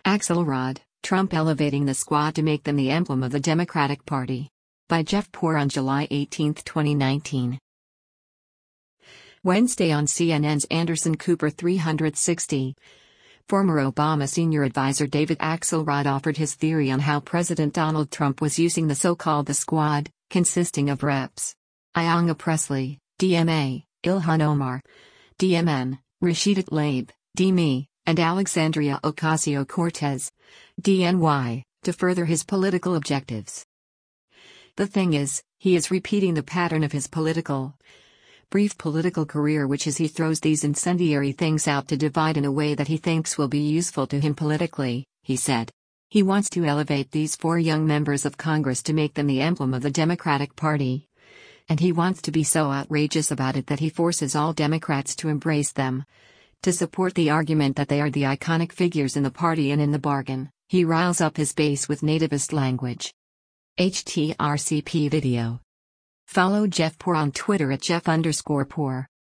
Axelrod, Trump elevating the squad to make them the emblem of the Democratic Party. By Jeff Poor on July 18, 2019. Wednesday on CNN's Anderson Cooper 360. Former Obama senior advisor David Axelrod offered his theory on how President Donald Trump was using the so-called The Squad, consisting of Reps. Ayanna Pressley, DMA, Ilhan Omar, DMN, Rashida Tlaib, DME, and Alexandria Ocasio-Cortez, DNY, to further his political objectives. The thing is, he is repeating the pattern of his brief political career, which is he throws these incendiary things out to divide in a way that he thinks will be useful to him politically, he said. He wants to elevate these 4 young members of Congress to make them the emblem of the Democratic Party. And he wants to be so outrageous about it that he forces all Democrats to embrace them. To support the argument that they are the iconic figures in the party, and in the bargain, he riles up his base with nativist language. HTRCP video. Follow Jeff Poor on Twitter at Jeff_Poor.